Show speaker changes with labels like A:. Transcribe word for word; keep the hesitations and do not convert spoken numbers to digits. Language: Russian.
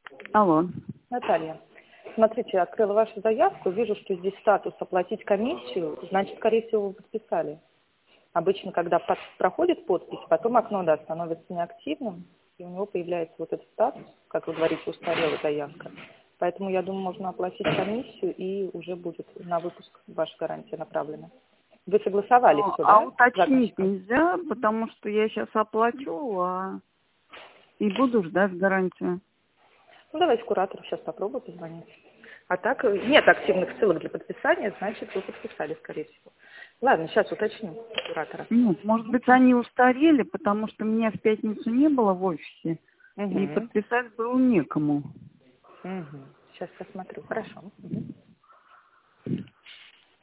A: Алло.
B: Наталья, смотрите, я открыла вашу заявку, вижу, что здесь статус «Оплатить комиссию», значит, скорее всего, вы подписали. Обычно, когда под- проходит подпись, потом окно, да, становится неактивным, и у него появляется вот этот статус, как вы говорите, устарелая заявка. Поэтому, я думаю, можно оплатить комиссию, и уже будет на выпуск ваша гарантия направлена. Вы согласовали
A: Ну,
B: все,
A: а
B: да, с
A: уточнить
B: заказчиком?
A: нельзя, потому что я сейчас оплачу, а и буду ждать гарантию.
B: Ну, давайте куратору сейчас попробую позвонить. А так, э, нет активных ссылок для подписания, значит, вы подписали, скорее всего. Ладно, сейчас уточню у куратора.
A: Нет, может быть, они устарели, потому что меня в пятницу не было в офисе, и
B: Угу.
A: подписать было некому.
B: Угу. Сейчас посмотрю. Хорошо. Мгм.